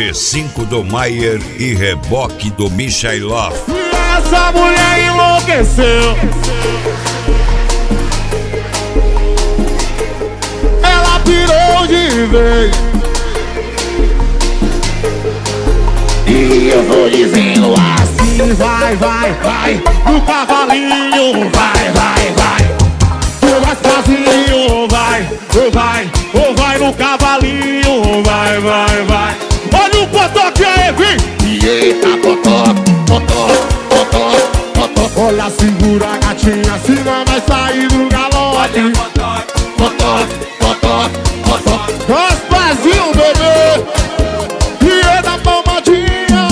G5 do Maier e reboque do Michailov. Essa mulher enlouqueceu. Ela pirou de vez. E eu vou dizendo assim: vai, vai, vai, no cavalinho, vai, vai, vai. Tu vai sozinho, vai, vai, ou vai no cavalinho, vai, vai, vai. Olha o potoque aí, vem! Eita, potoque, potoque, potoque, potoque. Olha, segura a gatinha, senão vai sair do galope. Olha, potoque, potoque, potoque, potoque. Raspazinho, bebê! E é da palmadinha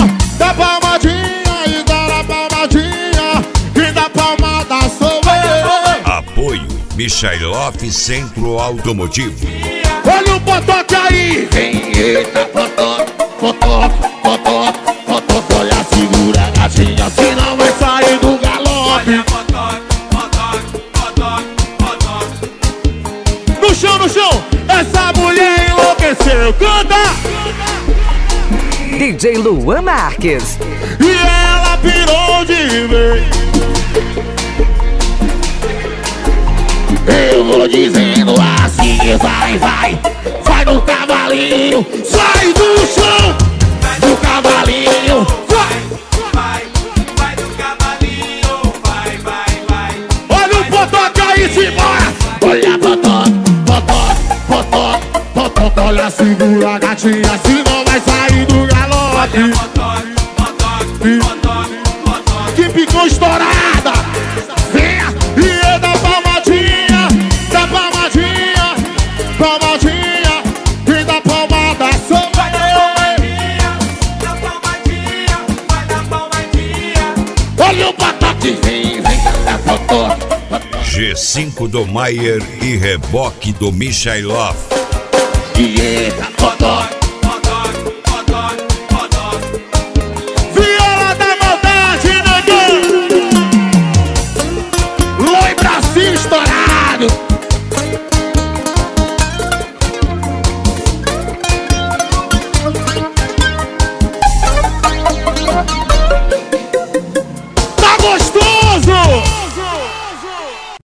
e da palmadinha, e da palmada sou eu. Apoio Michailov Centro Automotivo. Olha o potoque aí! Vem, eita, potoque, potoque, potoque, potoque. Olha, segura a gatinha, senão vai sair do galope. Olha, potoque, potoque, potoque, potoque. No chão, no chão, essa mulher enlouqueceu. Canta! DJ Luan Marques. E ela pirou de vez. Eu vou dizendo assim: vai, vai, vai no cavalinho, sai do chão, do cavalinho, vai, Vai no cavalinho, vai, vai, vai. olha o potoque aí, simbora! Olha, potoque, potoque, potoque, potoque. Olha, segura a gatinha, senão vai sair do galope. Potoque, potoque, potoque, potoque. Que ficou estourada! Venha, e é da palmadinha, da palmadinha, palmadinha, e da palmada sou eu. Da palmadinha, vai da palmadinha. Olha o potoque, vem, vem, da potoque. G5 do Maier e reboque do Michailov. E eita, potoque.